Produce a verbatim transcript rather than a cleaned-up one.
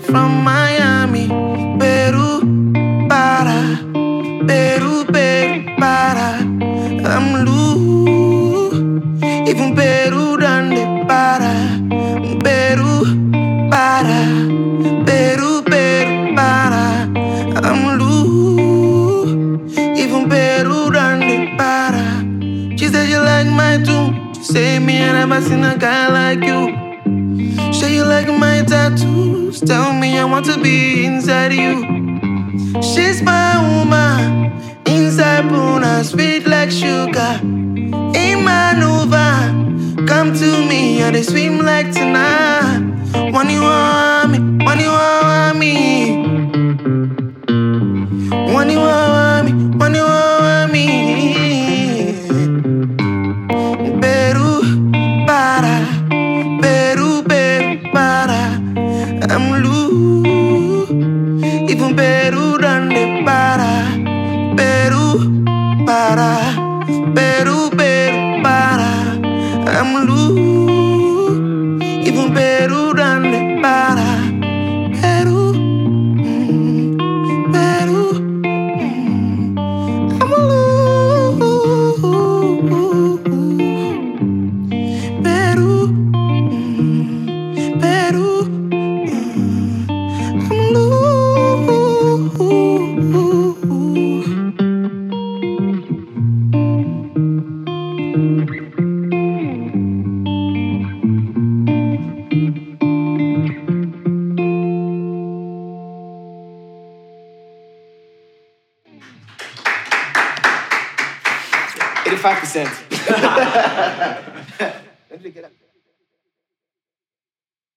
from Miami, Peru, para, Peru, Peru, para. I'm loose, even Peru donde para, Peru, para, Peru, Peru, para. I'm loose, even Peru donde para. She said you like my tune, she say me and I never seen a guy like you. Say you like my tattoos, tell me I want to be inside you. She's my woman, inside Puna, sweet like sugar. In my Nova, come to me and they swim like tonight. When you want me, when you want me, when you want me, when you want me. Peru, para, Peru, Peru, para. I'm loose, even Peru donde para, Peru, para, Peru, Peru, para. I'm loose, even Peru donde para, Peru, mm, Peru, mm. I'm loose, Peru, mm, Peru, mm. I'm loose. eighty-five percent.